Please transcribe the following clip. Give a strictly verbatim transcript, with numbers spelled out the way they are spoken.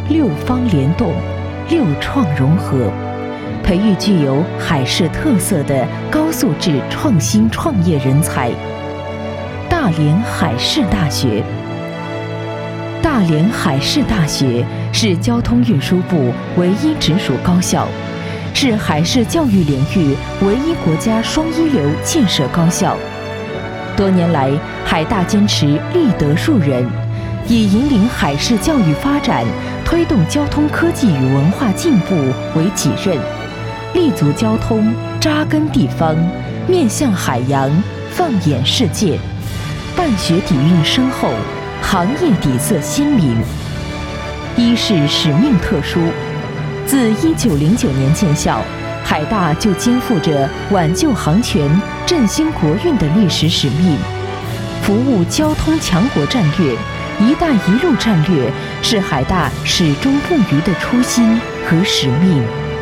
六方联动，六创融合，培育具有海事特色的高素质创新创业人才。大连海事大学。大连海事大学是交通运输部唯一直属高校，是海事教育领域唯一国家双一流建设高校。多年来，海大坚持立德树人，以引领海事教育发展、推动交通科技与文化进步为己任，立足交通，扎根地方，面向海洋，放眼世界，办学底蕴深厚，行业底色鲜明。一是使命特殊，自一九零九年建校，海大就肩负着挽救航权、振兴国运的历史使命，服务交通强国战略、一带一路战略是海大始终不渝的初心和使命。